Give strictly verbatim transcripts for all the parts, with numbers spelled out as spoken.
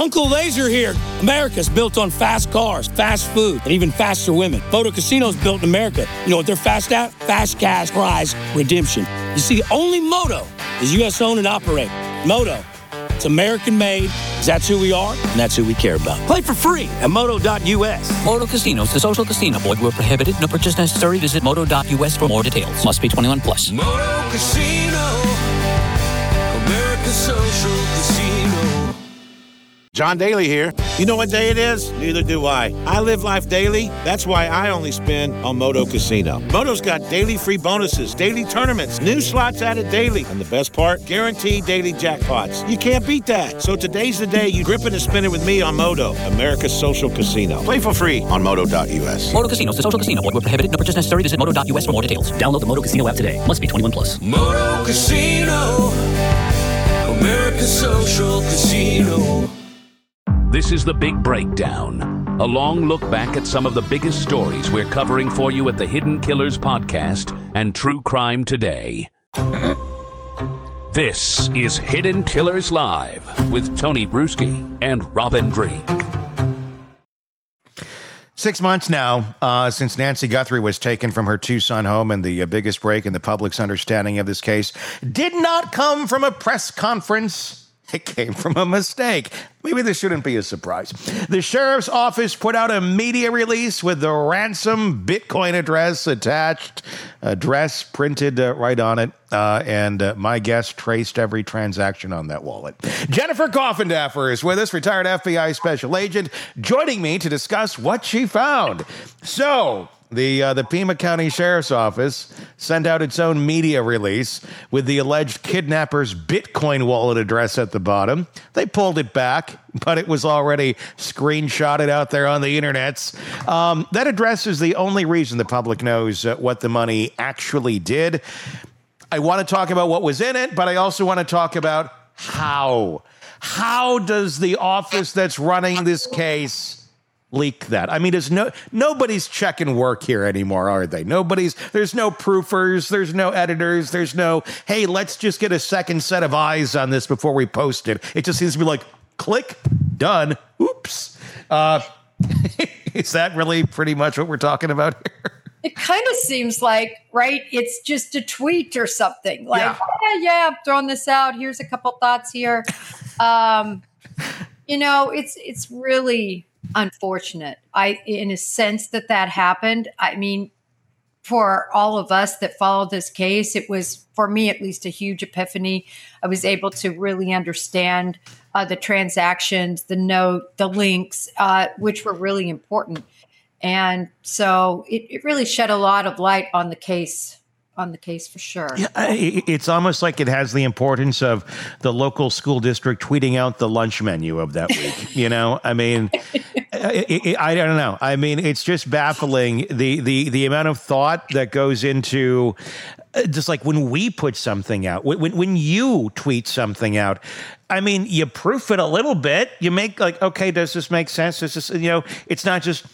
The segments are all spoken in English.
Uncle Laser here. America's built on fast cars, fast food, and even faster women. Moto Casino's built in America. You know what they're fast at? Fast cash prize redemption. You see, only Moto is U S owned and operated. Moto, it's American made, because that's who we are, and that's who we care about. Play for free at moto dot U S. Moto Casinos, the social casino. Void where prohibited. No purchase necessary. Visit moto dot U S for more details. Must be twenty-one plus. Moto Casino, America's social casino. John Daly here. You know what day it is? Neither do I. I live life daily. That's why I only spin on Moto Casino. Moto's got daily free bonuses, daily tournaments, new slots added daily, and the best part, guaranteed daily jackpots. You can't beat that. So today's the day you grip it and spin it with me on Moto, America's social casino. Play for free on moto dot U S. Moto Casinos, the social casino. Void where prohibited. No purchase necessary. Visit moto dot U S for more details. Download the Moto Casino app today. Must be twenty-one plus. Moto Casino, America's social casino. This is The Big Breakdown, a long look back at some of the biggest stories we're covering for you at the Hidden Killers Podcast and True Crime Today. This is Hidden Killers Live with Tony Bruschi and Robin Dreek. Six months now uh, since Nancy Guthrie was taken from her Tucson home, and the uh, biggest break in the public's understanding of this case did not come from a press conference. It came from a mistake. Maybe this shouldn't be a surprise. The sheriff's office put out a media release with the ransom Bitcoin address attached, address printed uh, right on it, uh, and uh, my guest traced every transaction on that wallet. Jennifer Coffindaffer is with us, retired F B I special agent, joining me to discuss what she found. So, The uh, the Pima County Sheriff's Office sent out its own media release with the alleged kidnapper's Bitcoin wallet address at the bottom. They pulled it back, but it was already screenshotted out there on the internets. Um, that address is the only reason the public knows uh, what the money actually did. I want to talk about what was in it, but I also want to talk about how. How does the office that's running this case leak that? I mean, there's no nobody's checking work here anymore, are they? Nobody's, there's no proofers, there's no editors, there's no, hey, let's just get a second set of eyes on this before we post it. It just seems to be like, click, done, oops. Uh, is that really pretty much what we're talking about here? It kind of seems like, right, it's just a tweet or something. Like, yeah, yeah, yeah I'm throwing this out. Here's a couple thoughts here. Um, you know, it's it's really unfortunate. I, in a sense that that happened. I mean, for all of us that followed this case, it was, for me at least, a huge epiphany. I was able to really understand uh, the transactions, the note, the links, uh, which were really important. And so it, it really shed a lot of light on the case. On the case for sure. Yeah, it's almost like it has the importance of the local school district tweeting out the lunch menu of that week. You know, I mean, it, it, I don't know. I mean, it's just baffling the the the amount of thought that goes into just like when we put something out, when when you tweet something out. I mean, you proof it a little bit. You make like, okay, does this make sense? Does this, you know, it's not just,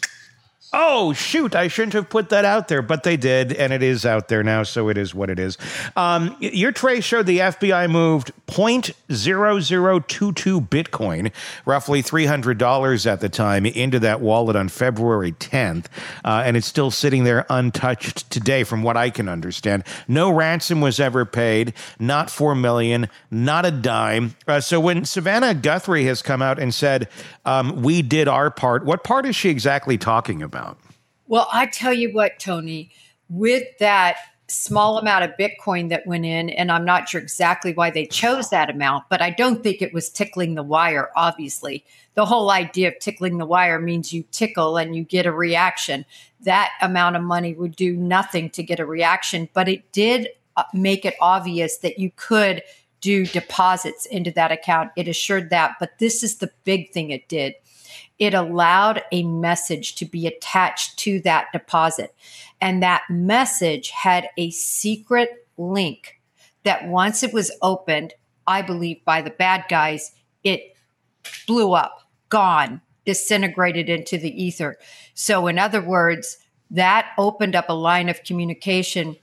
oh, shoot, I shouldn't have put that out there, but they did, and it is out there now, so it is what it is. Um, your trace showed the F B I moved zero point zero zero two two Bitcoin, roughly three hundred dollars at the time, into that wallet on February tenth, uh, and it's still sitting there untouched today, from what I can understand. No ransom was ever paid, not four million dollars, not a dime. Uh, so when Savannah Guthrie has come out and said, um, we did our part, what part is she exactly talking about? Well, I tell you what, Tony, with that small amount of Bitcoin that went in, and I'm not sure exactly why they chose that amount, but I don't think it was tickling the wire, obviously. The whole idea of tickling the wire means you tickle and you get a reaction. That amount of money would do nothing to get a reaction, but it did make it obvious that you could do deposits into that account. It assured that, but this is the big thing it did. It allowed a message to be attached to that deposit. And that message had a secret link that once it was opened, I believe by the bad guys, it blew up, gone, disintegrated into the ether. So in other words, that opened up a line of communication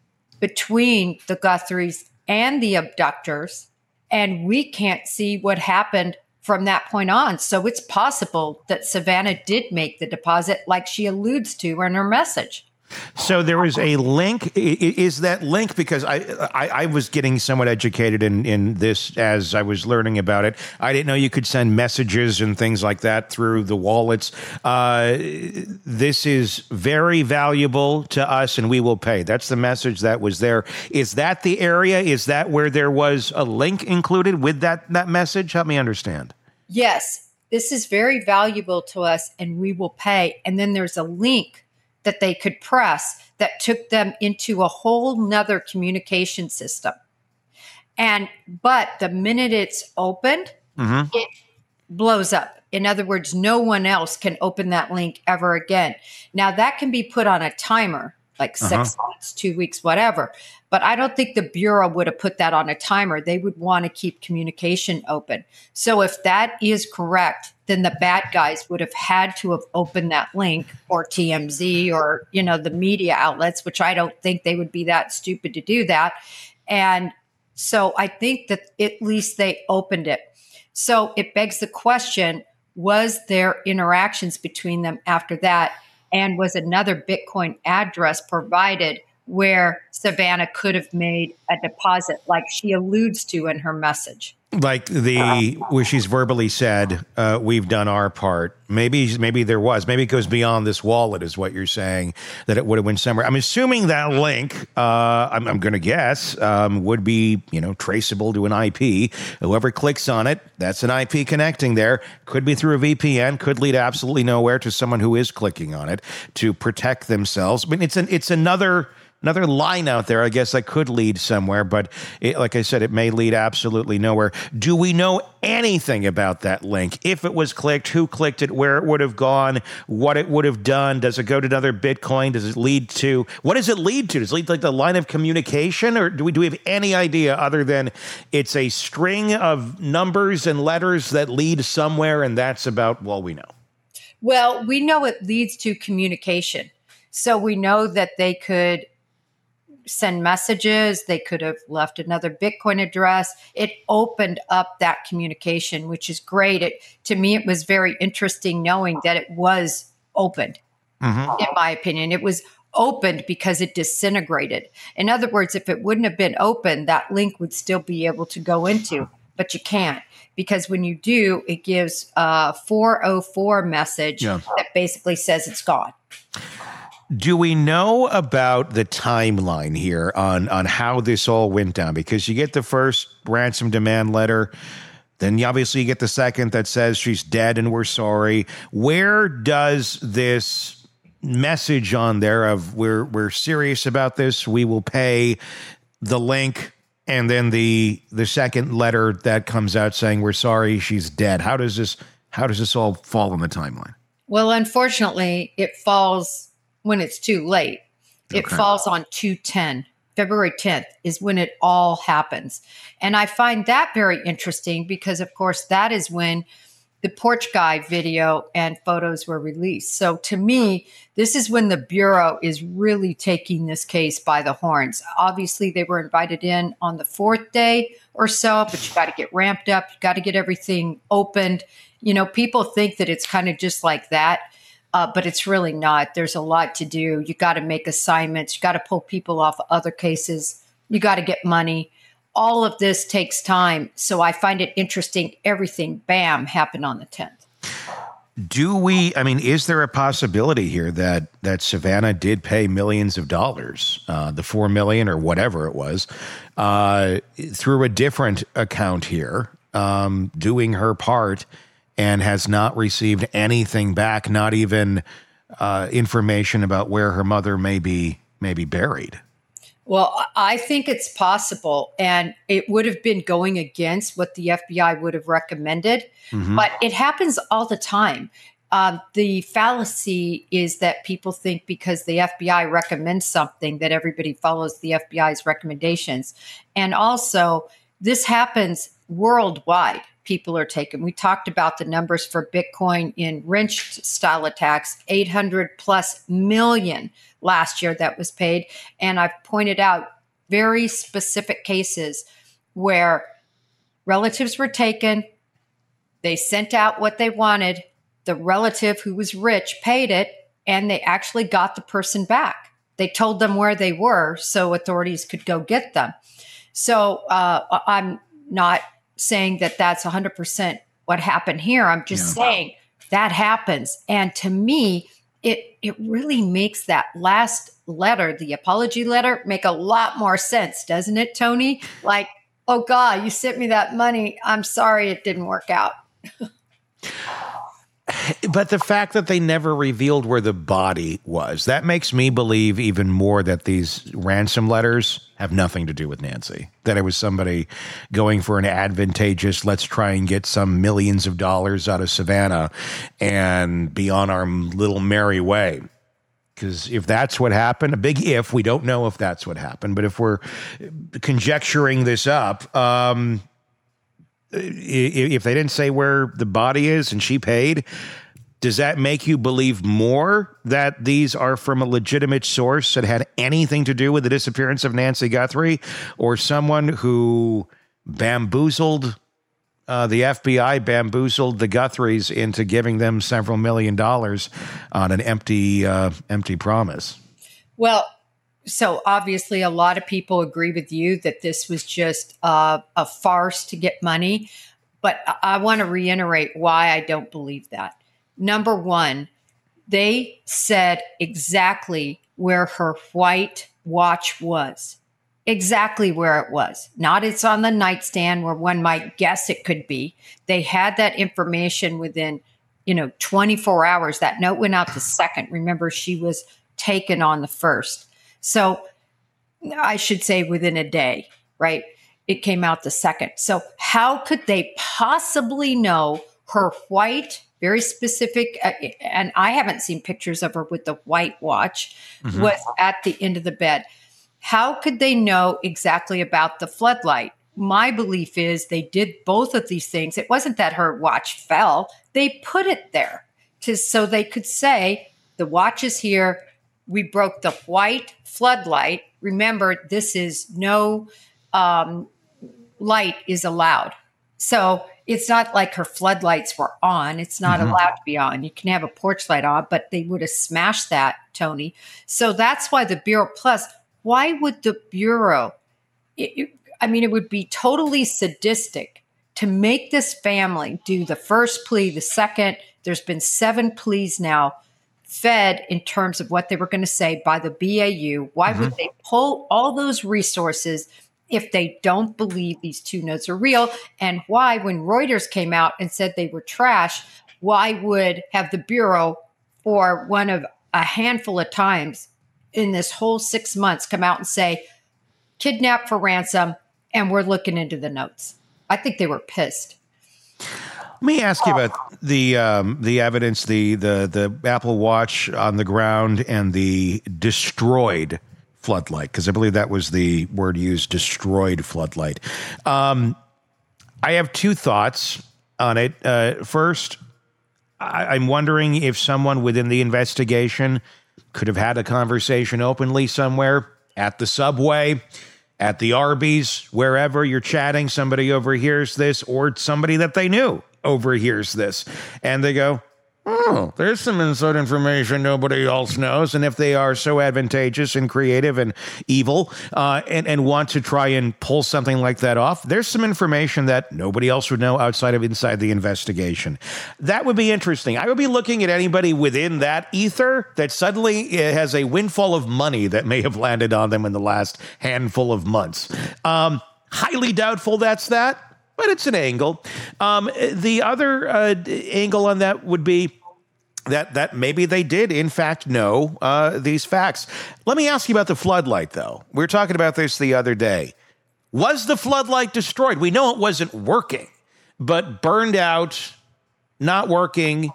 between the Guthries and the abductors. And we can't see what happened from that point on. So it's possible that Savannah did make the deposit like she alludes to in her message. So there is a link. Is that link? Because I, I, I was getting somewhat educated in, in this as I was learning about it. I didn't know you could send messages and things like that through the wallets. Uh, this is very valuable to us and we will pay. That's the message that was there. Is that the area? Is that where there was a link included with that, that message? Help me understand. Yes, this is very valuable to us and we will pay. And then there's a link that they could press that took them into a whole nother communication system. And, but the minute it's opened, mm-hmm. it blows up. In other words, no one else can open that link ever again. Now that can be put on a timer, like six uh-huh. months, two weeks, whatever. But I don't think the Bureau would have put that on a timer. They would want to keep communication open. So if that is correct, then the bad guys would have had to have opened that link, or T M Z, or, you know, the media outlets, which I don't think they would be that stupid to do that. And so I think that at least they opened it. So it begs the question, was there interactions between them after that? And was another Bitcoin address provided where Savannah could have made a deposit like she alludes to in her message? Like the where she's verbally said, uh, we've done our part. Maybe maybe there was. Maybe it goes beyond this wallet is what you're saying, that it would have went somewhere. I'm assuming that link, uh, I'm, I'm going to guess, um, would be, you know, traceable to an I P. Whoever clicks on it, that's an I P connecting there. Could be through a V P N. Could lead absolutely nowhere to someone who is clicking on it to protect themselves. I mean, it's an it's another... Another line out there, I guess, that could lead somewhere, but it, like I said, it may lead absolutely nowhere. Do we know anything about that link? If it was clicked, who clicked it, where it would have gone, what it would have done? Does it go to another Bitcoin? Does it lead to, what does it lead to? Does it lead to like the line of communication, or do we, do we have any idea other than it's a string of numbers and letters that lead somewhere, and that's about all we know? Well, we know it leads to communication. So we know that they could send messages. They could have left another Bitcoin address. It opened up that communication, which is great. It, to me, it was very interesting knowing that it was opened, mm-hmm. in my opinion. It was opened because it disintegrated. In other words, if it wouldn't have been open, that link would still be able to go into, but you can't. Because when you do, it gives a four oh four message yeah. that basically says it's gone. Do we know about the timeline here on, on how this all went down? Because you get the first ransom demand letter, then you obviously you get the second that says she's dead and we're sorry. Where does this message on there of we're we're serious about this, we will pay, the link, and then the the second letter that comes out saying we're sorry, she's dead? How does this how does this all fall in the timeline? Well, unfortunately, it falls when it's too late. It Okay. falls on two ten. February tenth is when it all happens. And I find that very interesting because, of course, that is when the porch guy video and photos were released. So to me, this is when the Bureau is really taking this case by the horns. Obviously, they were invited in on the fourth day or so, but you got to get ramped up. You got to get everything opened. You know, people think that it's kind of just like that. Uh, but it's really not. There's a lot to do. You got to make assignments. You got to pull people off other cases. You got to get money. All of this takes time. So I find it interesting. Everything, bam, happened on the tenth. Do we, I mean, is there a possibility here that that Savannah did pay millions of dollars, uh, the four million or whatever it was, uh, through a different account here, um, doing her part, and has not received anything back, not even uh, information about where her mother may be, may be buried? Well, I think it's possible, and it would have been going against what the F B I would have recommended, mm-hmm. but it happens all the time. Um, the fallacy is that people think because the F B I recommends something that everybody follows the F B I's recommendations. And also, this happens worldwide. People are taken. We talked about the numbers for Bitcoin in wrench style attacks, eight hundred plus million last year that was paid. And I've pointed out very specific cases where relatives were taken, They sent out what they wanted. The relative who was rich paid it, and they actually got the person back. They told them where they were so authorities could go get them. So uh, I'm not saying that that's one hundred percent what happened here. I'm just yeah. saying that happens. And to me, it it really makes that last letter, the apology letter, make a lot more sense, doesn't it, Tony? Like, oh God, you sent me that money. I'm sorry it didn't work out. But the fact that they never revealed where the body was, that makes me believe even more that these ransom letters have nothing to do with Nancy. That it was somebody going for an advantageous, let's try and get some millions of dollars out of Savannah and be on our little merry way. Because if that's what happened, a big if, we don't know if that's what happened, but if we're conjecturing this up, um, if they didn't say where the body is and she paid, does that make you believe more that these are from a legitimate source that had anything to do with the disappearance of Nancy Guthrie, or someone who bamboozled uh, the F B I, bamboozled the Guthries into giving them several million dollars on an empty, uh, empty promise? Well, so obviously a lot of people agree with you that this was just uh, a farce to get money. But I want to reiterate why I don't believe that. Number one, they said exactly where her white watch was. Exactly where it was. Not it's on the nightstand where one might guess it could be. They had that information within, you know, twenty-four hours. That note went out the second. Remember, she was taken on the first. So I should say within a day, right? It came out the second. So how could they possibly know her white, very specific, uh, and I haven't seen pictures of her with the white watch, mm-hmm. was at the end of the bed. How could they know exactly about the floodlight? My belief is they did both of these things. It wasn't that her watch fell. They put it there to, so they could say, the watch is here. We broke the white floodlight. Remember, this is no um, light is allowed. So it's not like her floodlights were on. It's not mm-hmm. allowed to be on. You can have a porch light on, but they would have smashed that, Tony. So that's why the Bureau, plus, why would the Bureau, it, it, I mean, it would be totally sadistic to make this family do the first plea, the second. There's been seven pleas now fed in terms of what they were going to say by the B A U. Why mm-hmm. would they pull all those resources if they don't believe these two notes are real? And why, when Reuters came out and said they were trash, why would have the Bureau, for one of a handful of times in this whole six months, come out and say, kidnapped for ransom, and we're looking into the notes? I think they were pissed. Let me ask you about the um, the evidence, the, the the Apple Watch on the ground and the destroyed floodlight, because I believe that was the word used, destroyed floodlight. Um, I have two thoughts on it. Uh, first, I, I'm wondering if someone within the investigation could have had a conversation openly somewhere, at the subway, at the Arby's, wherever you're chatting, somebody overhears this, or somebody that they knew overhears this, and they go, oh, there's some inside information nobody else knows. And if they are so advantageous and creative and evil uh, and, and want to try and pull something like that off, there's some information that nobody else would know outside of inside the investigation. That would be interesting. I would be looking at anybody within that ether that suddenly has a windfall of money that may have landed on them in the last handful of months. Um, highly doubtful that's that. But it's an angle. Um, the other uh, angle on that would be that that maybe they did, in fact, know uh, these facts. Let me ask you about the floodlight, though. We were talking about this the other day. Was the floodlight destroyed? We know it wasn't working, but burned out, not working,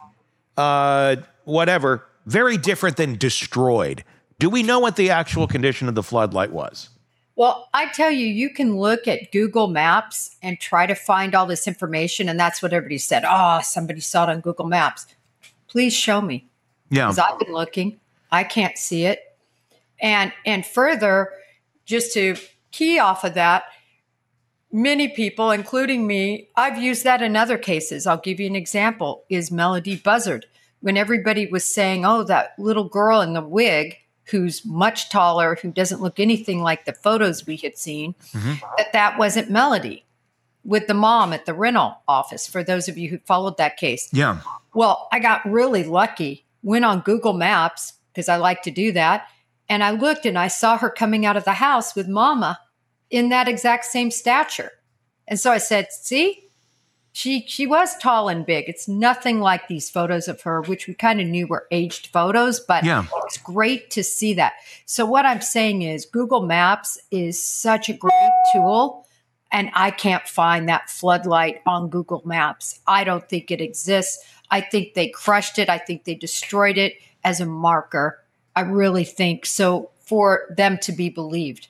uh, whatever. Very different than destroyed. Do we know what the actual condition of the floodlight was? Well, I tell you, you can look at Google Maps and try to find all this information. And that's what everybody said. Oh, somebody saw it on Google Maps. Please show me. Yeah. Because I've been looking. I can't see it. And and further, just to key off of that, many people, including me, I've used that in other cases. I'll give you an example, is Melody Buzzard. When everybody was saying, oh, that little girl in the wig who's much taller, who doesn't look anything like the photos we had seen, mm-hmm. that that wasn't Melody with the mom at the rental office, for those of you who followed that case. Yeah. Well, I got really lucky, went on Google Maps, because I like to do that, and I looked and I saw her coming out of the house with Mama in that exact same stature. And so I said, see, she she was tall and big. It's nothing like these photos of her, which we kind of knew were aged photos, but yeah. It's great to see that. So what I'm saying is Google Maps is such a great tool, and I can't find that floodlight on Google Maps. I don't think it exists. I think they crushed it. I think they destroyed it as a marker. I really think so, for them to be believed.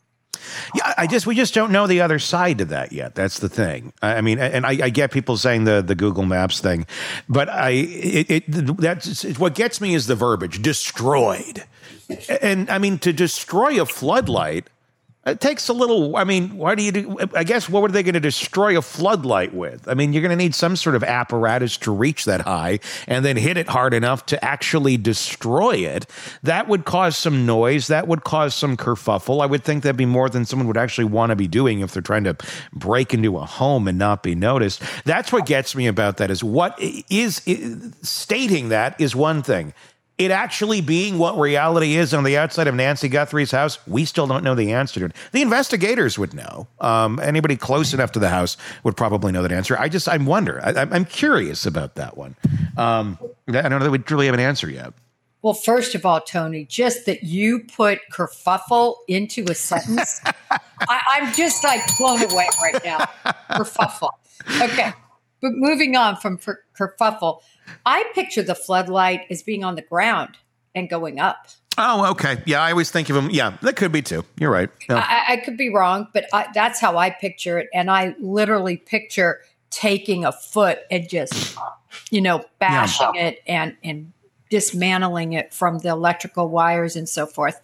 Yeah, I just we just don't know the other side to that yet. That's the thing. I mean, and I, I get people saying the the Google Maps thing, but I it, it that's what gets me is the verbiage destroyed. And I mean, to destroy a floodlight, it takes a little. I mean, why do you do? I guess what were they going to destroy a floodlight with? I mean, you're going to need some sort of apparatus to reach that high and then hit it hard enough to actually destroy it. That would cause some noise. That would cause some kerfuffle. I would think that'd be more than someone would actually want to be doing if they're trying to break into a home and not be noticed. That's what gets me about that. Is what is, is stating that is one thing. It actually being what reality is on the outside of Nancy Guthrie's house, we still don't know the answer to it. The investigators would know. Um, anybody close enough to the house would probably know that answer. I just, I wonder. I, I'm curious about that one. Um, I don't know that we really have an answer yet. Well, first of all, Tony, just that you put kerfuffle into a sentence, I, I'm just like blown away right now. Kerfuffle. Okay. But moving on from ker- kerfuffle, I picture the floodlight as being on the ground and going up. Oh, okay. Yeah, I always think of them. Yeah, that could be too. You're right. Yeah. I, I could be wrong, but I, that's how I picture it. And I literally picture taking a foot and just, you know, bashing yeah. it and, and dismantling it from the electrical wires and so forth.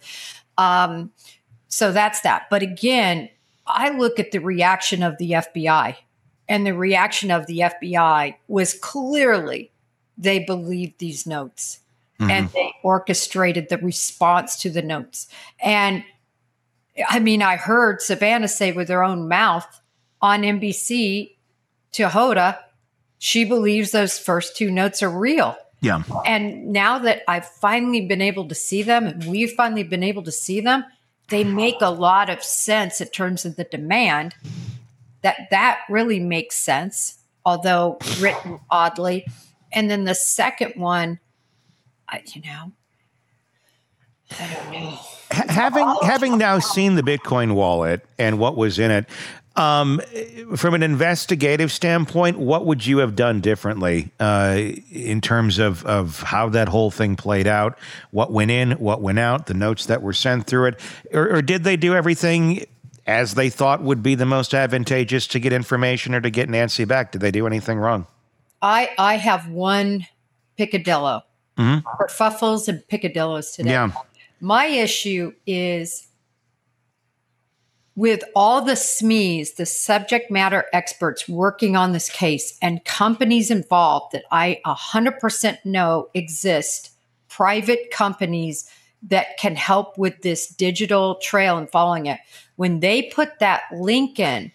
Um, so that's that. But again, I look at the reaction of the F B I, and the reaction of the F B I was clearly they believed these notes, mm-hmm. and they orchestrated the response to the notes. And I mean, I heard Savannah say with her own mouth on N B C to Hoda, she believes those first two notes are real. Yeah. And now that I've finally been able to see them, and we've finally been able to see them, they make a lot of sense in terms of the demand. That that really makes sense, although written oddly. And then the second one, I, you know, I don't know. Having having now seen the Bitcoin wallet and what was in it, um, from an investigative standpoint, what would you have done differently uh, in terms of, of how that whole thing played out? What went in, what went out, the notes that were sent through it? Or, or did they do everything as they thought would be the most advantageous to get information or to get Nancy back? Did they do anything wrong? I, I have one picadillo, mm-hmm. kerfuffles and picadillos today. Yeah. My issue is with all the S M Es, the subject matter experts working on this case, and companies involved that I one hundred percent know exist, private companies that can help with this digital trail and following it. When they put that link in,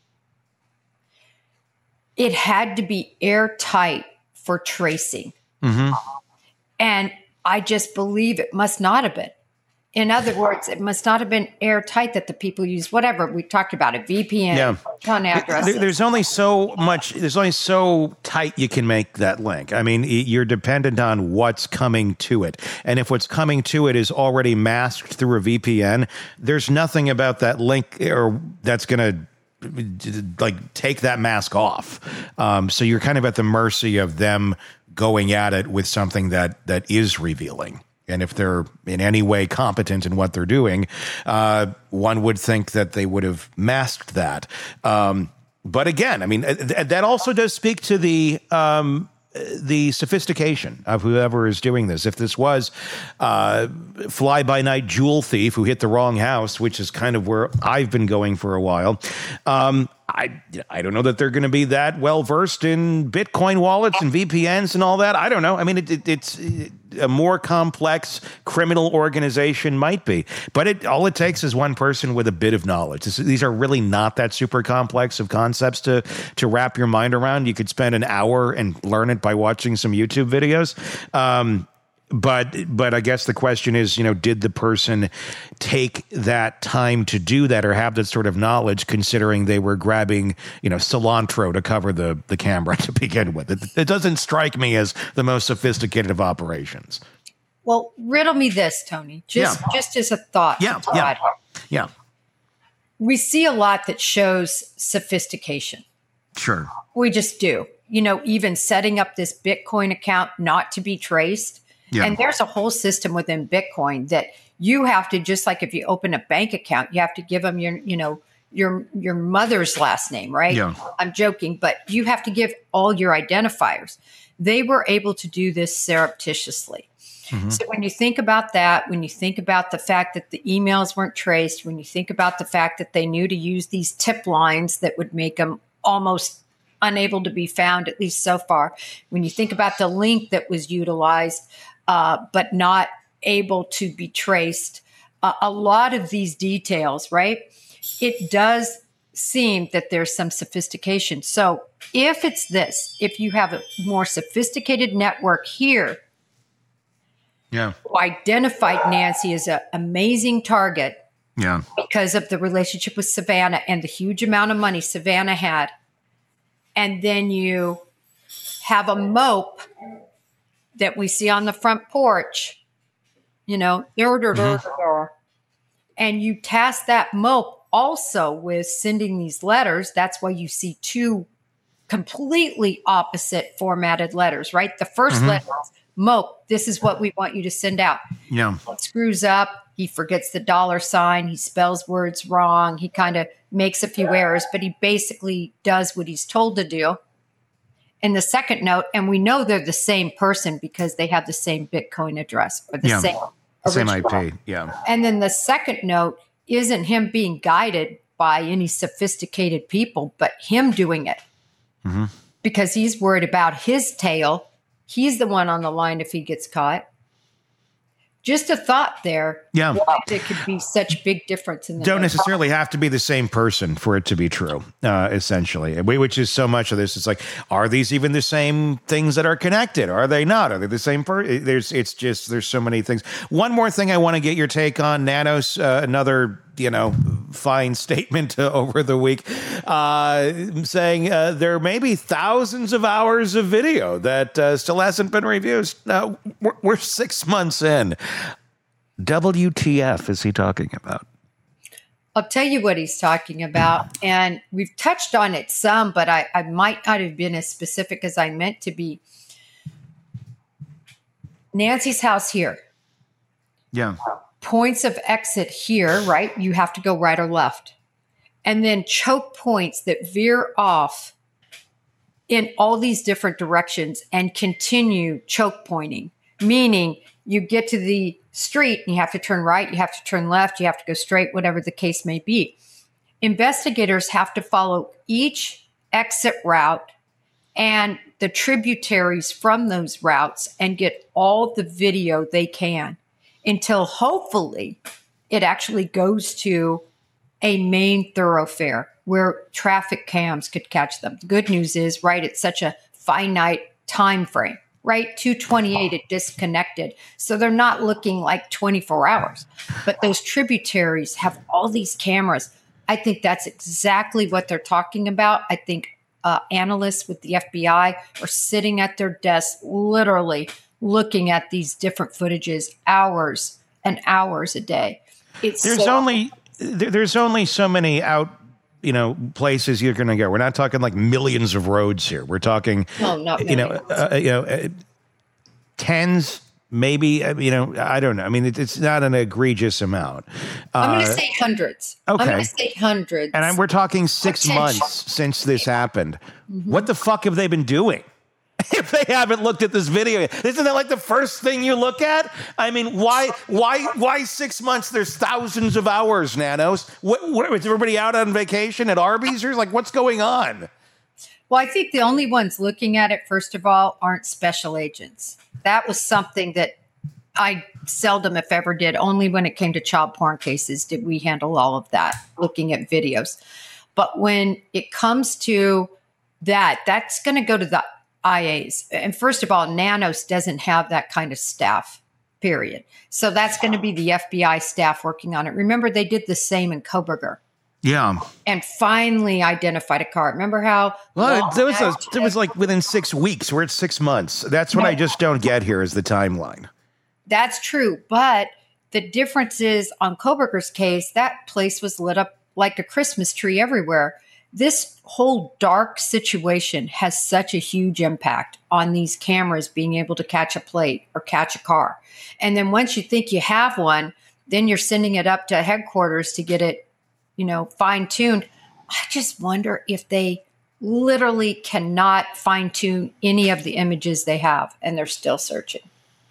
it had to be airtight for tracing. Mm-hmm. And I just believe it must not have been. In other words, it must not have been airtight that the people use whatever we talked about, a V P N, yeah. ton addresses. There, there's only so much, there's only so tight you can make that link. I mean, you're dependent on what's coming to it. And if what's coming to it is already masked through a V P N, there's nothing about that link or that's going to like take that mask off. Um, so you're kind of at the mercy of them going at it with something that that is revealing. And if they're in any way competent in what they're doing, uh, one would think that they would have masked that. Um, but again, I mean, th- that also does speak to the um, the sophistication of whoever is doing this. If this was uh, fly-by-night jewel thief who hit the wrong house, which is kind of where I've been going for a while, um, I I don't know that they're going to be that well versed in Bitcoin wallets and V P Ns and all that. I don't know. I mean, it, it, it's a more complex criminal organization might be, but it all it takes is one person with a bit of knowledge. This, these are really not that super complex of concepts to to wrap your mind around. You could spend an hour and learn it by watching some YouTube videos. Um, But but I guess the question is, you know, did the person take that time to do that or have that sort of knowledge, considering they were grabbing, you know, cilantro to cover the, the camera to begin with? It, it doesn't strike me as the most sophisticated of operations. Well, riddle me this, Tony, just, Yeah. just as a thought. Yeah, Todd. yeah, yeah. We see a lot that shows sophistication. Sure. We just do. You know, even setting up this Bitcoin account not to be traced. Yeah. And there's a whole system within Bitcoin that you have to, just like if you open a bank account, you have to give them your, you know, your your mother's last name, right? Yeah. I'm joking, but you have to give all your identifiers. They were able to do this surreptitiously. Mm-hmm. So when you think about that, when you think about the fact that the emails weren't traced, when you think about the fact that they knew to use these tip lines that would make them almost unable to be found, at least so far, when you think about the link that was utilized, Uh, but not able to be traced. Uh, a lot of these details, right? It does seem that there's some sophistication. So if it's this, if you have a more sophisticated network here, Yeah. who identified Nancy as an amazing target Yeah. because of the relationship with Savannah and the huge amount of money Savannah had, and then you have a mope that we see on the front porch, you know, mm-hmm. and you task that mope also with sending these letters. That's why you see two completely opposite formatted letters, right? The first mm-hmm. letter is, mope, this is what we want you to send out. Yeah. He screws up. He forgets the dollar sign. He spells words wrong. He kind of makes a few errors, but he basically does what he's told to do. In the second note, and we know they're the same person because they have the same Bitcoin address or the yeah. same same original. I P. Yeah. And then the second note isn't him being guided by any sophisticated people, but him doing it mm-hmm. because he's worried about his tail. He's the one on the line if he gets caught. Just a thought there. Yeah. Why there could be such big difference in the Don't necessarily have to be the same person for it to be true, uh, essentially, which is so much of this. It's like, are these even the same things that are connected? Are they not? Are they the same person? There's, it's just, there's so many things. One more thing I want to get your take on, Nanos, uh, another, you know, fine statement uh, over the week, uh, saying uh, there may be thousands of hours of video that uh, still hasn't been reviewed. Uh, we're, we're six months in. W T F is he talking about? I'll tell you what he's talking about. And we've touched on it some, but I, I might not have been as specific as I meant to be. Nancy's house here. Yeah. Points of exit here, right? You have to go right or left. And then choke points that veer off in all these different directions and continue choke pointing, meaning you get to the street and you have to turn right, you have to turn left, you have to go straight, whatever the case may be. Investigators have to follow each exit route and the tributaries from those routes and get all the video they can until hopefully it actually goes to a main thoroughfare where traffic cams could catch them. The good news is, right, it's such a finite time frame. Right, two twenty-eight, it disconnected. So they're not looking like twenty-four hours. But those tributaries have all these cameras. I think that's exactly what they're talking about. I think uh, analysts with the F B I are sitting at their desks, literally looking at these different footages hours and hours a day. It's there's so- only there, there's only so many out. You know, places you're going to go. We're not talking like millions of roads here. We're talking, no, not you know, uh, you know, uh, tens, maybe. Uh, you know, I don't know. I mean, it, it's not an egregious amount. Uh, I'm going to say hundreds. Okay, I'm going to say hundreds. And we're talking six months since this happened. Mm-hmm. What the fuck have they been doing? if they haven't looked at this video. Isn't that like the first thing you look at? I mean, why why, why six months? There's thousands of hours, Nanos. What, what, is everybody out on vacation at Arby's? Or like, what's going on? Well, I think the only ones looking at it, first of all, aren't special agents. That was something that I seldom, if ever, did. Only when it came to child porn cases did we handle all of that, looking at videos. But when it comes to that, that's going to go to the I As. And first of all, Nanos doesn't have that kind of staff, period. So that's going to be the F B I staff working on it. Remember, they did the same in Kohberger. Yeah. And finally identified a car. Remember how? Well, there was, a, there was like within six weeks. We're at six months. That's what no. I just don't get here is the timeline. That's true. But the difference is on Kohberger's case, that place was lit up like a Christmas tree everywhere. This whole dark situation has such a huge impact on these cameras being able to catch a plate or catch a car. And then once you think you have one, then you're sending it up to headquarters to get it, you know, fine-tuned. I just wonder if they literally cannot fine-tune any of the images they have, and they're still searching.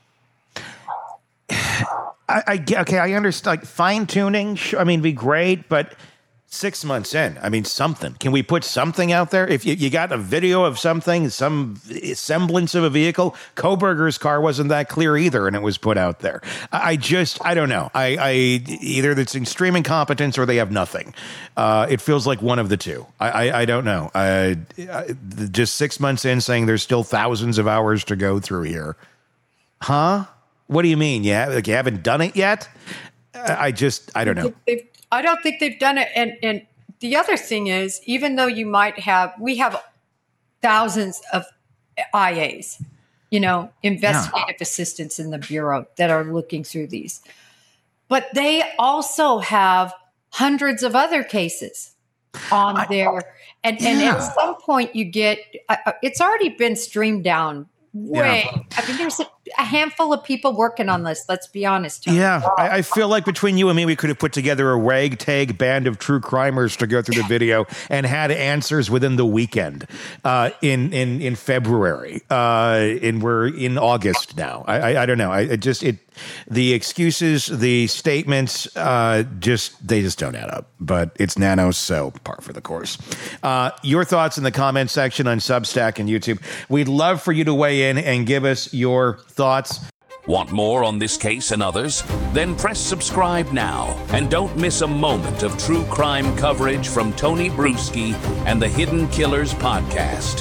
I, I okay, I understand. Like fine-tuning, I mean, be great, but six months in, I mean, something. Can we put something out there? If you, you got a video of something, some semblance of a vehicle, Kohberger's car wasn't that clear either, and it was put out there. I just, I don't know. I, I either it's extreme incompetence or they have nothing. Uh, it feels like one of the two. I, I, I don't know. I, I, just six months in, saying there's still thousands of hours to go through here, huh? What do you mean? Yeah, like you haven't done it yet? I just, I don't know. They've, I don't think they've done it. And, and the other thing is, even though you might have, we have thousands of I As, you know, investigative yeah. assistants in the Bureau that are looking through these. But they also have hundreds of other cases on I, there. And, yeah. and at some point you get, uh, it's already been streamed down way. Yeah. I mean, there's a, a handful of people working on this. Let's be honest. Tony. Yeah, I, I feel like between you and me, we could have put together a ragtag band of true crimers to go through the video and had answers within the weekend uh, in in in February. Uh, and we're in August now. I I, I don't know. I it just it the excuses, the statements, uh, just they just don't add up. But it's Nanos, so par for the course. Uh, your thoughts in the comment section on Substack and YouTube. We'd love for you to weigh in and give us your thoughts. Want more on this case and others? Then press subscribe now and don't miss a moment of true crime coverage from Tony Brueski and the Hidden Killers podcast.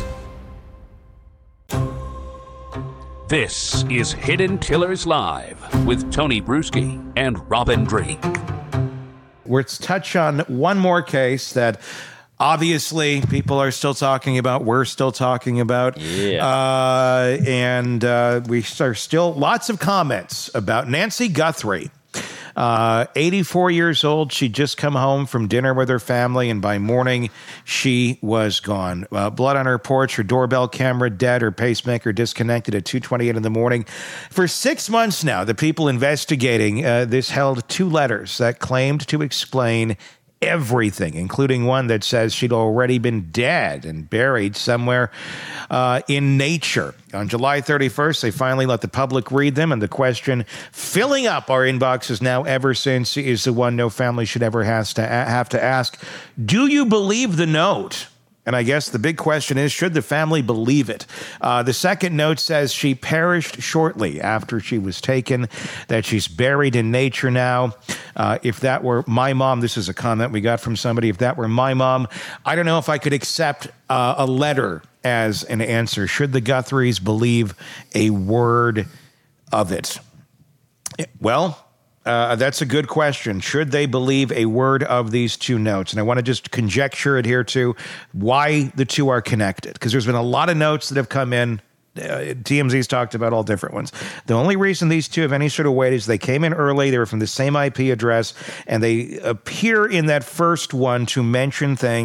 This is Hidden Killers Live with Tony Brueski and Robin Drake. Let's touch on one more case that obviously people are still talking about. We're still talking about. Yeah. Uh, and uh, we are still lots of comments about Nancy Guthrie. Uh, eighty-four years old. She'd just come home from dinner with her family, and by morning, she was gone. Uh, blood on her porch, her doorbell camera dead, her pacemaker disconnected at two twenty-eight in the morning. For six months now, the people investigating uh, this held two letters that claimed to explain everything, including one that says she'd already been dead and buried somewhere uh, in nature. On July thirty-first, they finally let the public read them, and the question filling up our inboxes now ever since is the one no family should ever has to have to ask. Do you believe the note? And I guess the big question is, should the family believe it? Uh, the second note says she perished shortly after she was taken, that she's buried in nature now. Uh, if that were my mom, this is a comment we got from somebody, if that were my mom, I don't know if I could accept uh, a letter as an answer. Should the Guthries believe a word of it? Well, Uh, that's a good question. Should they believe a word of these two notes? And I want to just conjecture it here too, why the two are connected. Because there's been a lot of notes that have come in. Uh, T M Z's talked about all different ones. The only reason these two have any sort of weight is they came in early. They were from the same I P address, and they appear in that first one to mention things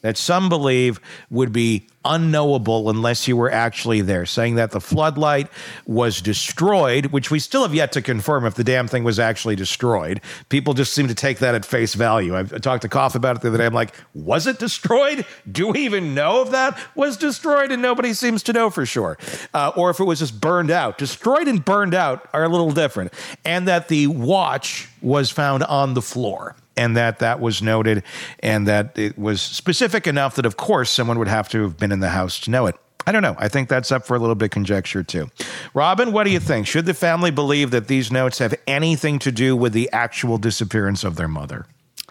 that some believe would be unknowable unless you were actually there, saying that the floodlight was destroyed, which we still have yet to confirm if the damn thing was actually destroyed. People just seem to take that at face value. I've talked to Koff about it the other day. I'm like, was it destroyed? Do we even know if that was destroyed? And nobody seems to know for sure. Uh, or if it was just burned out. Destroyed and burned out are a little different. And that the watch was found on the floor. And that that was noted, and that it was specific enough that, of course, someone would have to have been in the house to know it. I don't know. I think that's up for a little bit of conjecture, too. Robin, what do you think? Should the family believe that these notes have anything to do with the actual disappearance of their mother?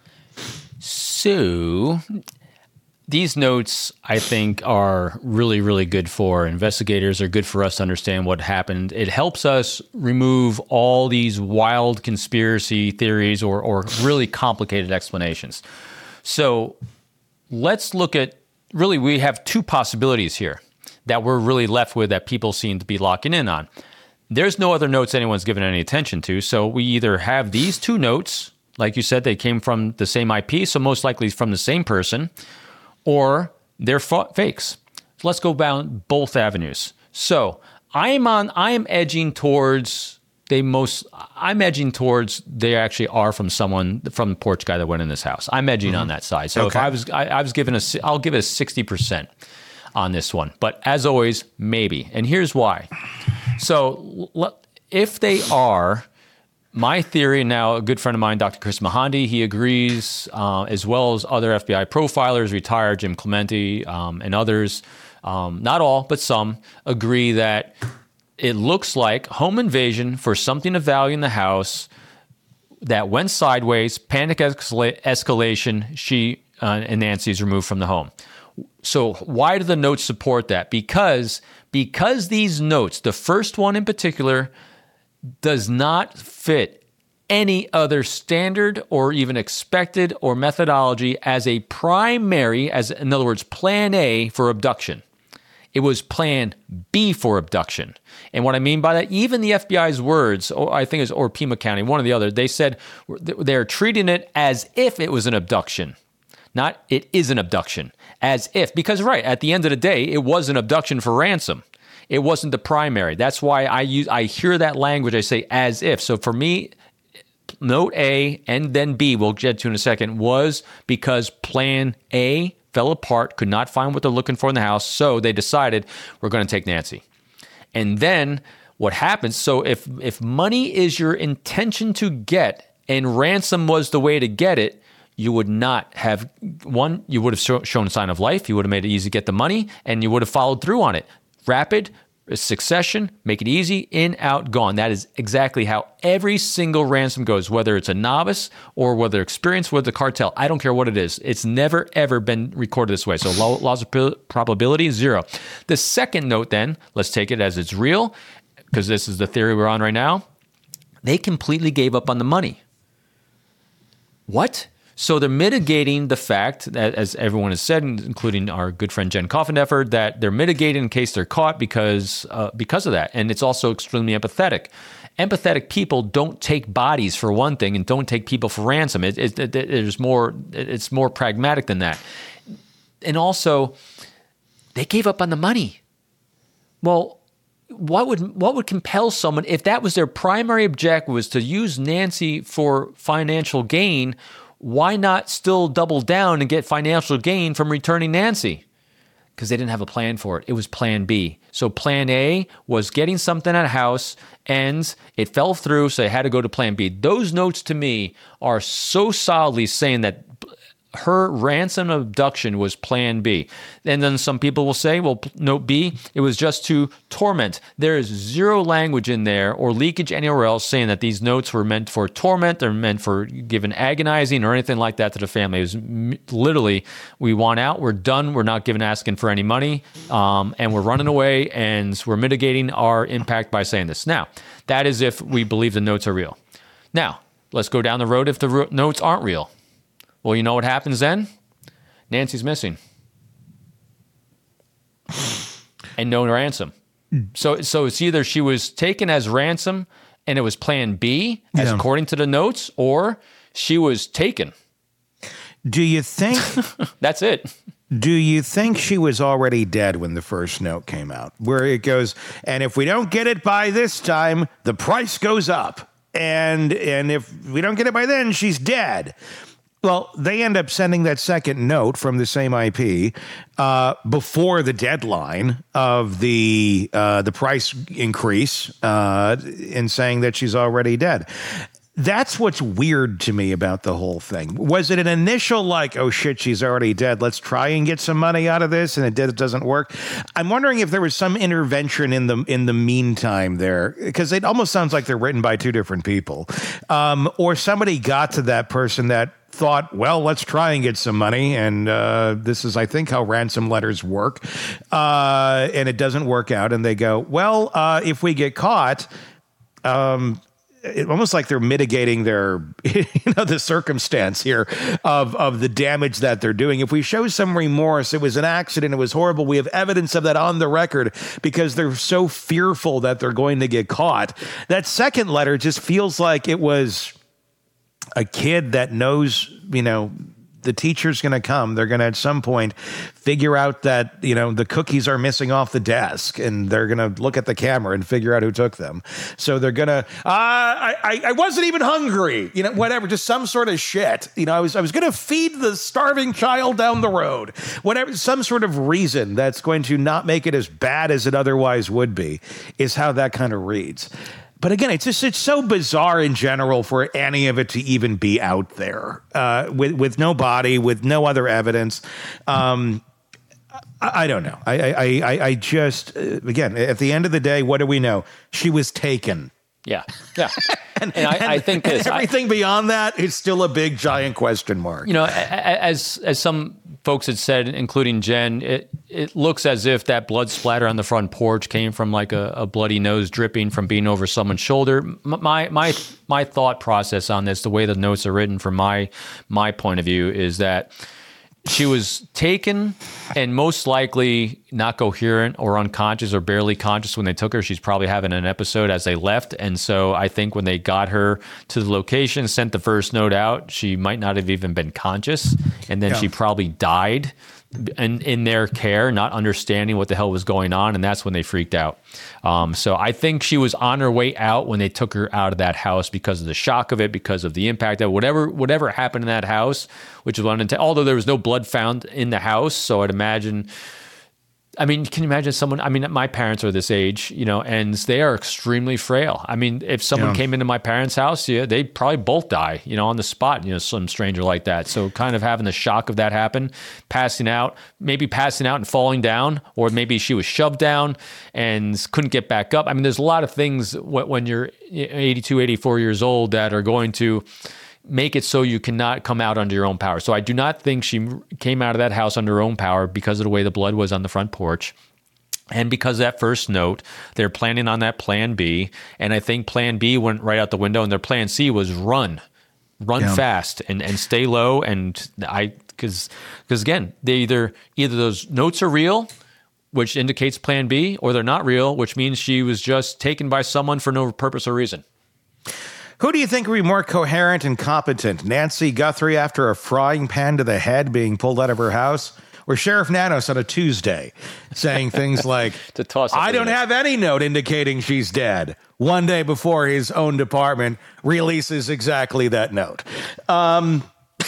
So, these notes, I think, are really, really good for investigators. Are good for us to understand what happened. It helps us remove all these wild conspiracy theories or, or really complicated explanations. So let's look at, really, we have two possibilities here that we're really left with that people seem to be locking in on. There's no other notes anyone's given any attention to. So we either have these two notes, like you said, they came from the same I P, so most likely from the same person, or they're fa- fakes. So let's go down both avenues. So I am on. I am edging towards they most. I'm edging towards they actually are from someone from the porch guy that went in this house. I'm edging mm-hmm. on that side. So okay. if I was, I, I was given a, I'll give it a sixty percent on this one. But as always, maybe. And here's why. So if they are. My theory now, a good friend of mine, Doctor Chris Mahandi, he agrees, uh, as well as other F B I profilers, retired Jim Clemente, um, and others, um, not all, but some, agree that it looks like home invasion for something of value in the house that went sideways, panic escala- escalation, she uh, and Nancy's removed from the home. So why do the notes support that? Because, because these notes, the first one in particular, does not fit any other standard or even expected or methodology as a primary, as in other words, plan A for abduction. It was plan B for abduction. And what I mean by that, even the F B I's words, or I think it's or Pima County, one or the other, they said they're treating it as if it was an abduction. Not it is an abduction, as if, because right, at the end of the day, it was an abduction for ransom. It wasn't the primary. That's why I use. I hear that language. I say as if. So for me, note A and then B, we'll get to in a second, was because plan A fell apart, could not find what they're looking for in the house. So they decided we're going to take Nancy. And then what happens? So if if money is your intention to get and ransom was the way to get it, you would not have, one, you would have show, shown a sign of life. You would have made it easy to get the money, and you would have followed through on it. Rapid succession, make it easy, in, out, gone. That is exactly how every single ransom goes, whether it's a novice or whether experienced with the cartel. I don't care what it is. It's never, ever been recorded this way. So laws of probability, zero. The second note then, let's take it as it's real, because this is the theory we're on right now. They completely gave up on the money. What? So they're mitigating the fact that, as everyone has said, including our good friend Jen Coffendeffer, that they're mitigating in case they're caught because uh, because of that. And it's also extremely empathetic. Empathetic people don't take bodies for one thing, and don't take people for ransom. It, it, it, there's more. It's more pragmatic than that. And also, they gave up on the money. Well, what would what would compel someone, if that was their primary objective, was to use Nancy for financial gain? Why not still double down and get financial gain from returning Nancy? Because they didn't have a plan for it. It was plan B. So plan A was getting something at a house, and it fell through, so they had to go to plan B. Those notes to me are so solidly saying that her ransom abduction was plan B. And then some people will say, well, note B, it was just to torment. There is zero language in there or leakage anywhere else saying that these notes were meant for torment or meant for giving agonizing or anything like that to the family. It was literally, we want out, we're done, we're not giving asking for any money, um, and we're running away, and we're mitigating our impact by saying this. Now, that is if we believe the notes are real. Now, let's go down the road if the ro- notes aren't real. Well, you know what happens then? Nancy's missing. And no ransom. So so it's either she was taken as ransom and it was plan B, as yeah. according to the notes, or she was taken. Do you think... That's it. do you think she was already dead when the first note came out? Where it goes, and if we don't get it by this time, the price goes up. And and if we don't get it by then, she's dead. Well, they end up sending that second note from the same I P uh, before the deadline of the uh, the price increase uh, in saying that she's already dead. That's what's weird to me about the whole thing. Was it an initial like, oh shit, she's already dead, let's try and get some money out of this, and it, did, it doesn't work? I'm wondering if there was some intervention in the in the meantime there, because it almost sounds like they're written by two different people, um, or somebody got to that person that thought, well, let's try and get some money, and uh, this is, I think, how ransom letters work, uh, and it doesn't work out, and they go, well, uh, if we get caught, um, it, almost like they're mitigating their, you know, the circumstance here of of the damage that they're doing. If we show some remorse, it was an accident, it was horrible, we have evidence of that on the record, because they're so fearful that they're going to get caught. That second letter just feels like it was a kid that knows, you know, the teacher's going to come. They're going to at some point figure out that, you know, the cookies are missing off the desk, and they're going to look at the camera and figure out who took them. So they're going to, uh, I, I, I wasn't even hungry, you know, whatever, just some sort of shit. You know, I was, I was going to feed the starving child down the road, whatever, some sort of reason that's going to not make it as bad as it otherwise would be is how that kind of reads. But again, it's just, it's so bizarre in general for any of it to even be out there uh, with, with no body, with no other evidence. Um, I, I don't know. I, I, I, I just, uh, again, at the end of the day, what do we know? She was taken. Yeah. Yeah. and, and I, and, I think this, everything I, beyond that is still a big, giant question mark. You know, as, as some folks had said, including Jen, it, it looks as if that blood splatter on the front porch came from like a, a bloody nose dripping from being over someone's shoulder. My, my, my thought process on this, the way the notes are written from my, my point of view, is that she was taken and most likely not coherent or unconscious or barely conscious when they took her. She's probably having an episode as they left. And so I think when they got her to the location, sent the first note out, she might not have even been conscious. And then yeah. she probably died in, in their care, not understanding what the hell was going on. And that's when they freaked out. Um, so I think she was on her way out when they took her out of that house because of the shock of it, because of the impact of whatever whatever happened in that house, which was unintended. Although there was no blood found in the house, so I'd imagine. I mean, can you imagine someone? I mean, my parents are this age, you know, and they are extremely frail. I mean, if someone yeah. came into my parents' house, yeah, they'd probably both die, you know, on the spot, you know, some stranger like that. So kind of having the shock of that happen, passing out, maybe passing out and falling down, or maybe she was shoved down and couldn't get back up. I mean, there's a lot of things when you're eighty-two, eighty-four years old that are going to make it so you cannot come out under your own power. So I do not think she came out of that house under her own power because of the way the blood was on the front porch. And because of that first note, they're planning on that plan B. And I think plan B went right out the window, and their plan C was run, run yeah. fast and, and stay low. And I, cause, cause again, they either, either those notes are real, which indicates plan B, or they're not real, which means she was just taken by someone for no purpose or reason. Who do you think would be more coherent and competent? Nancy Guthrie after a frying pan to the head being pulled out of her house? Or Sheriff Nanos on a Tuesday saying things like, to toss I don't have any note indicating she's dead, one day before his own department releases exactly that note. Um,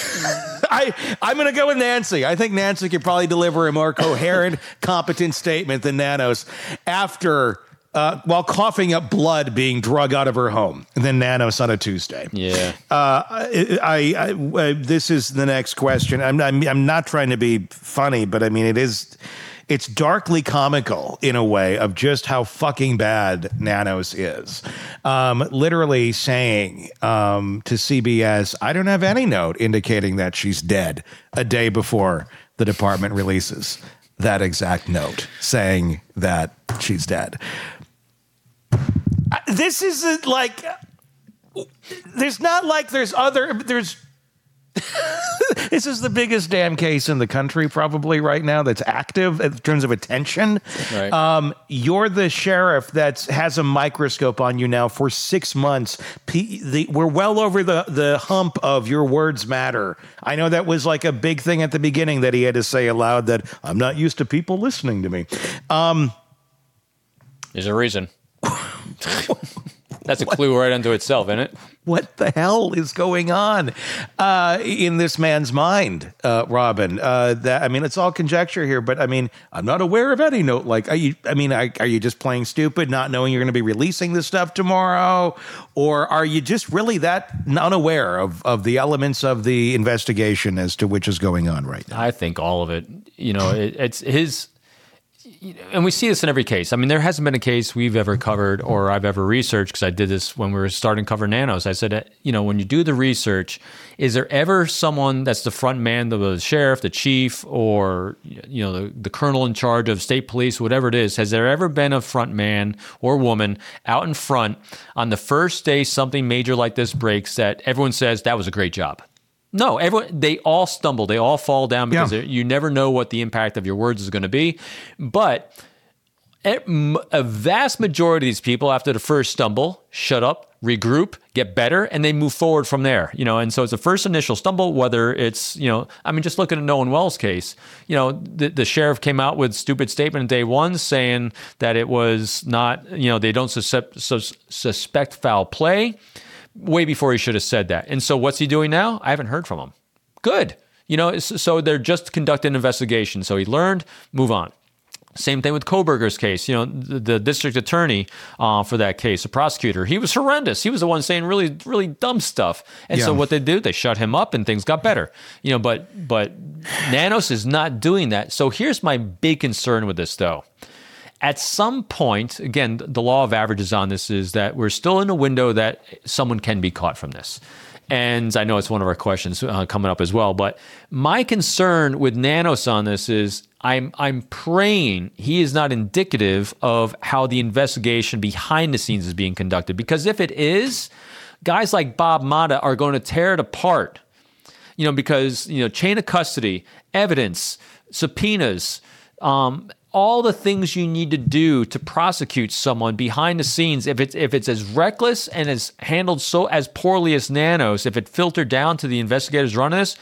I, I'm going to go with Nancy. I think Nancy could probably deliver a more coherent, competent statement than Nanos after... Uh, while coughing up blood being drug out of her home, and then Nanos on a Tuesday. Yeah. Uh, I, I, I, uh, this is the next question. I'm, I'm, I'm not trying to be funny, but I mean, it is, it's darkly comical in a way of just how fucking bad Nanos is. Um, literally saying um, to C B S, I don't have any note indicating that she's dead a day before the department releases that exact note saying that she's dead. This isn't like, there's not like there's other, there's, this is the biggest damn case in the country probably right now that's active in terms of attention. Right. Um, you're the sheriff that has a microscope on you now for six months. P- the, we're well over the, the hump of your words matter. I know that was like a big thing at the beginning that he had to say aloud that I'm not used to people listening to me. Um, There's a reason. That's a clue right unto itself, isn't it? What the hell is going on uh, in this man's mind, uh, Robin? Uh, that I mean, it's all conjecture here, but I mean, I'm not aware of any note. Like, are you? I mean, are, are you just playing stupid, not knowing you're going to be releasing this stuff tomorrow, or are you just really that unaware of of the elements of the investigation as to which is going on right now? I think all of it. You know, it, it's his. And we see this in every case. I mean, there hasn't been a case we've ever covered or I've ever researched, because I did this when we were starting to cover nanos. I said, you know, when you do the research, is there ever someone that's the front man, the, the sheriff, the chief, or, you know, the, the colonel in charge of state police, whatever it is, has there ever been a front man or woman out in front on the first day something major like this breaks that everyone says, that was a great job? No, everyone, they all stumble. They all fall down because Yeah. you never know what the impact of your words is going to be. But a vast majority of these people, after the first stumble, shut up, regroup, get better, and they move forward from there. You know, and so it's a first initial stumble, whether it's, you know, I mean, just looking at Nolan Wells' case, you know, the, the sheriff came out with stupid statement on day one saying that it was not, you know, they don't suspect, sus, suspect foul play. Way before he should have said that. And so what's he doing now? I haven't heard from him. Good. You know, so they're just conducting an investigation. So he learned, move on. Same thing with Kohberger's case. You know, the, the district attorney uh, for that case, the prosecutor, he was horrendous. He was the one saying really, really dumb stuff. And Yeah. so what they do, they shut him up and things got better. You know, but but Nanos is not doing that. So here's my big concern with this, though. At some point, again, the law of averages on this is that we're still in a window that someone can be caught from this. And I know it's one of our questions uh, coming up as well. But my concern with Nanos on this is I'm I'm praying he is not indicative of how the investigation behind the scenes is being conducted. Because if it is, guys like Bob Motta are going to tear it apart. You know, because, you know, chain of custody, evidence, subpoenas, um, all the things you need to do to prosecute someone behind the scenes, if it's if it's as reckless and as handled so as poorly as Nanos, if it filtered down to the investigators running this,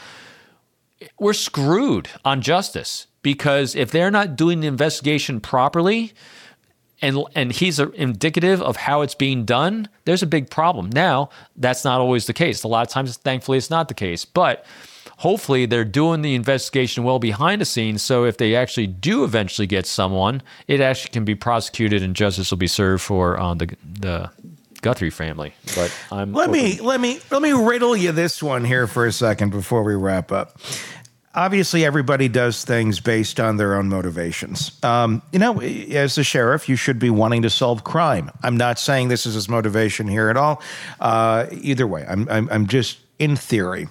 we're screwed on justice. Because if they're not doing the investigation properly, and and he's a, indicative of how it's being done, there's a big problem. Now, that's not always the case. A lot of times, thankfully, it's not the case. But hopefully they're doing the investigation well behind the scenes, so if they actually do eventually get someone, it actually can be prosecuted and justice will be served for uh, the the Guthrie family. But I'm Let me let me let me riddle you this one here for a second before we wrap up. Obviously, everybody does things based on their own motivations. Um, you know, as the sheriff, you should be wanting to solve crime. I'm not saying this is his motivation here at all. Uh, either way, I'm, I'm I'm just in theory.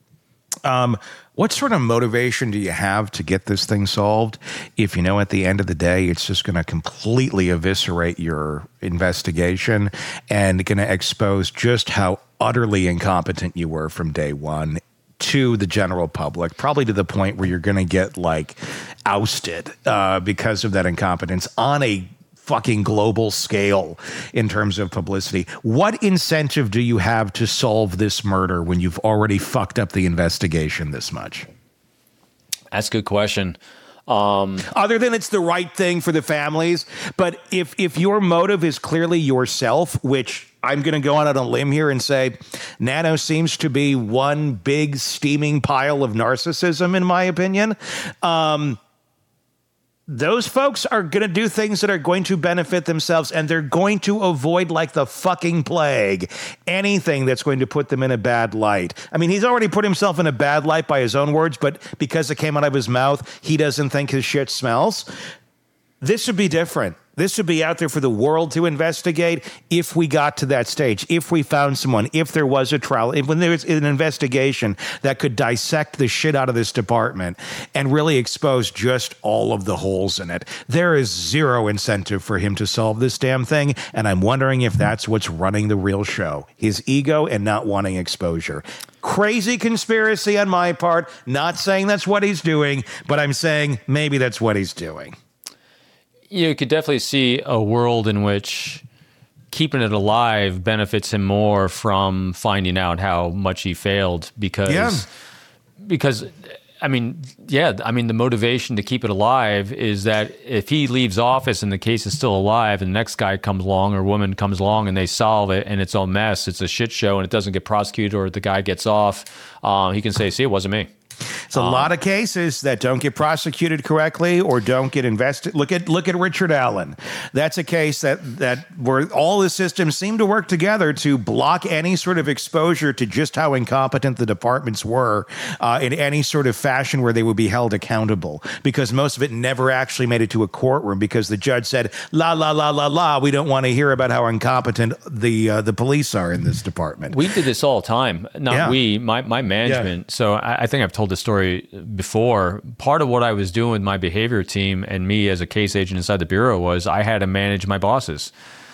Um, what sort of motivation do you have to get this thing solved if you know at the end of the day it's just going to completely eviscerate your investigation and going to expose just how utterly incompetent you were from day one to the general public, probably to the point where you're going to get like ousted uh, because of that incompetence on a fucking global scale in terms of publicity. What incentive do you have to solve this murder when you've already fucked up the investigation this much? That's a good question. Um, Other than it's the right thing for the families. But if if your motive is clearly yourself, which I'm going to go on a limb here and say Nano seems to be one big steaming pile of narcissism, in my opinion. Um, those folks are going to do things that are going to benefit themselves, and they're going to avoid like the fucking plague anything that's going to put them in a bad light. I mean, he's already put himself in a bad light by his own words, but because it came out of his mouth, he doesn't think his shit smells. This would be different. This would be out there for the world to investigate if we got to that stage, if we found someone, if there was a trial, if when there was an investigation that could dissect the shit out of this department and really expose just all of the holes in it. There is zero incentive for him to solve this damn thing, and I'm wondering if that's what's running the real show. His ego and not wanting exposure. Crazy conspiracy on my part. Not saying that's what he's doing, but I'm saying maybe that's what he's doing. You could definitely see a world in which keeping it alive benefits him more from finding out how much he failed because, yeah. because I mean, yeah, I mean, the motivation to keep it alive is that if he leaves office and the case is still alive and the next guy comes along or woman comes along and they solve it and it's a mess, it's a shit show and it doesn't get prosecuted or the guy gets off, uh, he can say, see, it wasn't me. It's a um, lot of cases that don't get prosecuted correctly or don't get invested. Look at look at Richard Allen. That's a case that that where all the systems seem to work together to block any sort of exposure to just how incompetent the departments were uh, in any sort of fashion where they would be held accountable, because most of it never actually made it to a courtroom because the judge said, la, la, la, la, la, we don't want to hear about how incompetent the uh, the police are in this department. We did this all the time. Not yeah. we, my, my management. Yeah. So I, I think I've told this story before. Part of what I was doing with my behavior team and me as a case agent inside the bureau was I had to manage my bosses.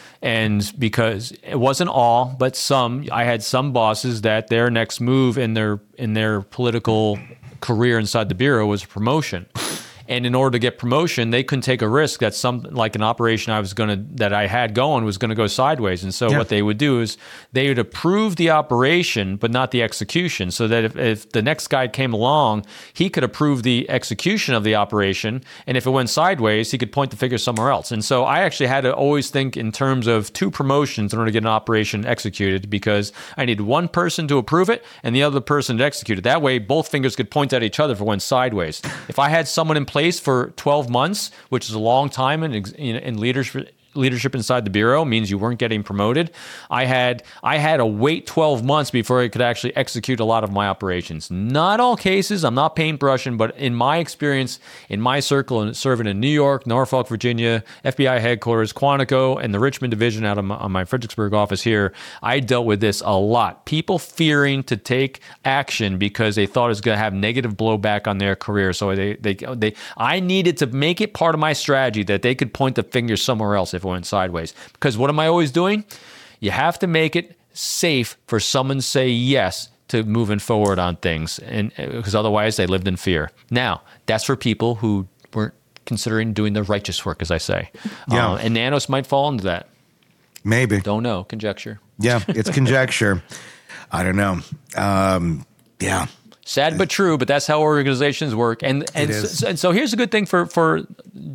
And because it wasn't all, but some, I had some bosses that their next move in their in their political career inside the bureau was promotion. And in order to get promotion, they couldn't take a risk that some, like an operation I was going to, that I had going was going to go sideways. And so yeah. what they would do is they would approve the operation, but not the execution. So that if, if the next guy came along, he could approve the execution of the operation. And if it went sideways, he could point the finger somewhere else. And so I actually had to always think in terms of two promotions in order to get an operation executed, because I needed one person to approve it and the other person to execute it. That way, both fingers could point at each other if it went sideways. If I had someone in place for twelve months, which is a long time in, in, in leadership leadership inside the bureau, means you weren't getting promoted. I had I had to wait twelve months before I could actually execute a lot of my operations. Not all cases, I'm not paintbrushing, but in my experience, in my circle, and serving in New York, Norfolk, Virginia, F B I headquarters, Quantico, and the Richmond division out of my, on my Fredericksburg office here, I dealt with this a lot. People fearing to take action because they thought it was going to have negative blowback on their career. So they, they, they, I needed to make it part of my strategy that they could point the finger somewhere else if it went sideways. Because what am I always doing? You have to make it safe for someone to say yes to moving forward on things, and because otherwise they lived in fear. Now, that's for people who weren't considering doing the righteous work, as I say. Yeah. Uh, and Nanos might fall into that. Maybe. Don't know. Conjecture. Yeah, it's conjecture. I don't know. Um, yeah. Sad but true, but that's how organizations work. And and so, and so here's a good thing for, for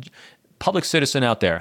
public citizen out there.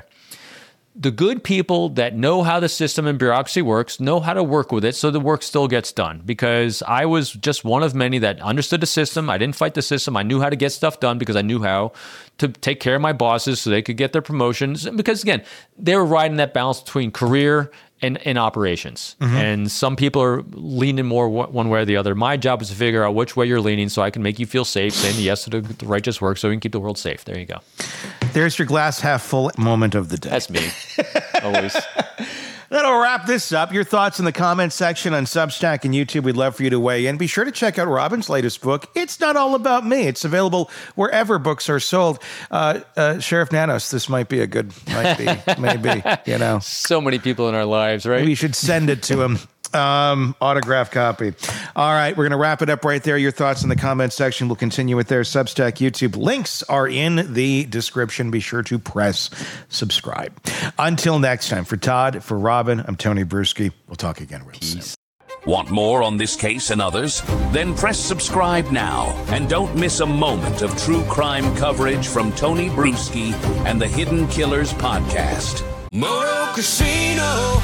The good people that know how the system and bureaucracy works know how to work with it so the work still gets done. Because I was just one of many that understood the system. I didn't fight the system. I knew how to get stuff done because I knew how to take care of my bosses so they could get their promotions. Because again, they were riding that balance between career and, and operations. Mm-hmm. And some people are leaning more one way or the other. My job is to figure out which way you're leaning so I can make you feel safe, saying yes to the, the righteous work so we can keep the world safe. There you go. There's your glass half full moment of the day. That's me. Always. That'll wrap this up. Your thoughts in the comments section on Substack and YouTube. We'd love for you to weigh in. Be sure to check out Robin's latest book, It's Not All About Me. It's available wherever books are sold. Uh, uh, Sheriff Nanos, this might be a good, might be, maybe, you know. So many people in our lives, right? We should send it to him. Um, autograph copy. All right, we're going to wrap it up right there. Your thoughts in the comments section. We'll continue with their Substack, YouTube. Links are in the description. Be sure to press subscribe. Until next time, for Todd, for Robin, I'm Tony Bruschi. We'll talk again real soon. Want more on this case and others? Then press subscribe now and don't miss a moment of true crime coverage from Tony Bruschi and the Hidden Killers podcast. Moto Casino,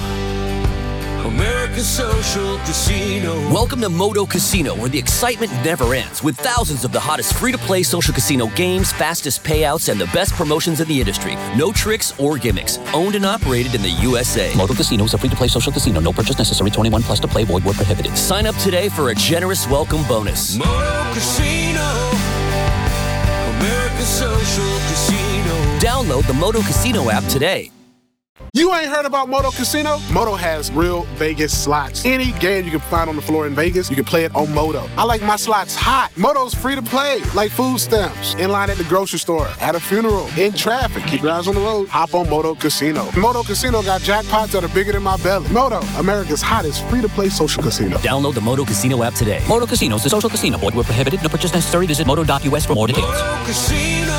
American Social Casino. Welcome to Moto Casino, where the excitement never ends, with thousands of the hottest free-to-play social casino games, fastest payouts, and the best promotions in the industry. No tricks or gimmicks. Owned and operated in the U S A. Moto Casino is a free-to-play social casino. No purchase necessary. twenty-one plus to play. Void where prohibited. Sign up today for a generous welcome bonus. Moto Casino, American Social Casino. Download the Moto Casino app today. You ain't heard about Moto Casino? Moto has real Vegas slots. Any game you can find on the floor in Vegas, you can play it on Moto. I like my slots hot. Moto's free to play, like food stamps. In line at the grocery store, at a funeral, in traffic. Keep your eyes on the road. Hop on Moto Casino. Moto Casino got jackpots that are bigger than my belly. Moto, America's hottest free-to-play social casino. Download the Moto Casino app today. Moto Casino is a social casino. Void where prohibited. No purchase necessary. Visit moto dot U S for more details. Moto Casino,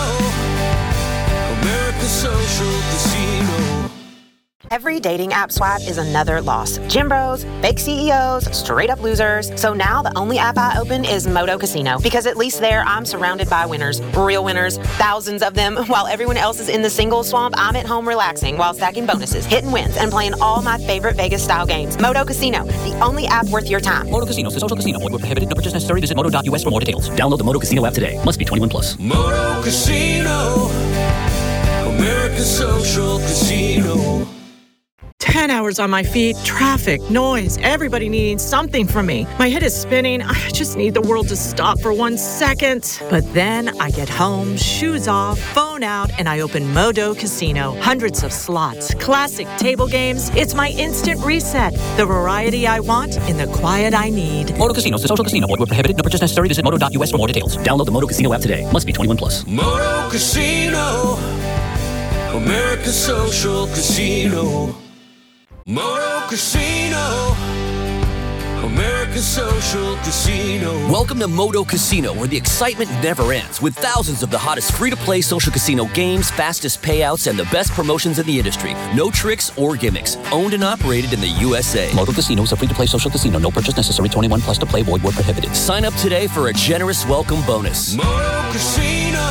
America's social casino. Every dating app swipe is another loss. Gym bros, fake C E Os, straight up losers. So now the only app I open is Moto Casino, because at least there I'm surrounded by winners, real winners, thousands of them. While everyone else is in the single swamp, I'm at home relaxing while stacking bonuses, hitting wins, and playing all my favorite Vegas style games. Moto Casino, the only app worth your time. Moto Casino is a social casino. Void where prohibited. No purchase necessary. Visit moto dot U S for more details. Download the Moto Casino app today. Must be twenty-one plus. Moto Casino, America's social casino. ten hours on my feet, traffic, noise, everybody needing something from me. My head is spinning. I just need the world to stop for one second. But then I get home, shoes off, phone out, and I open Moto Casino. Hundreds of slots, classic table games. It's my instant reset. The variety I want in the quiet I need. Moto Casino is a social casino. Void where prohibited. No purchase necessary. Visit moto dot U S for more details. Download the Moto Casino app today. Must be twenty-one plus. Moto Casino, America's social casino. Moto Casino, America's social casino. Welcome to Moto Casino, where the excitement never ends, with thousands of the hottest free-to-play social casino games, fastest payouts, and the best promotions in the industry. No tricks or gimmicks. Owned and operated in the U S A. Moto Casino is a free-to-play social casino. No purchase necessary. twenty-one plus to play. Void where prohibited. Sign up today for a generous welcome bonus. Moto Casino,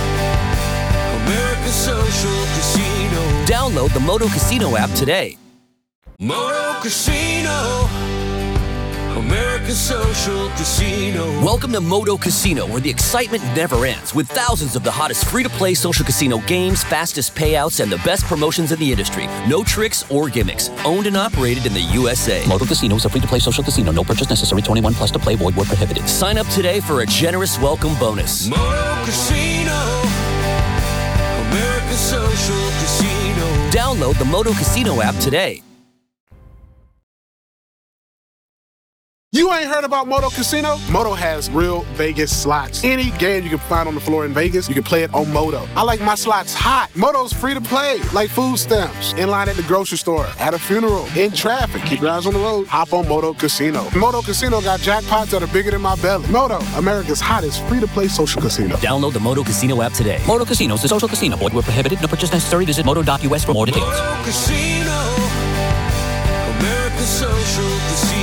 America's social casino. Download the Moto Casino app today. Moto Casino, America's social casino. Welcome to Moto Casino, where the excitement never ends, with thousands of the hottest free-to-play social casino games, fastest payouts, and the best promotions in the industry. No tricks or gimmicks. Owned and operated in the U S A. Moto Casino is a free-to-play social casino. No purchase necessary. twenty-one plus to play. Void where prohibited. Sign up today for a generous welcome bonus. Moto Casino, America's social casino. Download the Moto Casino app today. You ain't heard about Moto Casino? Moto has real Vegas slots. Any game you can find on the floor in Vegas, you can play it on Moto. I like my slots hot. Moto's free to play, like food stamps. In line at the grocery store, at a funeral, in traffic. Keep your eyes on the road. Hop on Moto Casino. Moto Casino got jackpots that are bigger than my belly. Moto, America's hottest free-to-play social casino. Download the Moto Casino app today. Moto Casino is a social casino. Void where prohibited. No purchase necessary. Visit moto dot U S for more details. Moto Casino, America's social casino.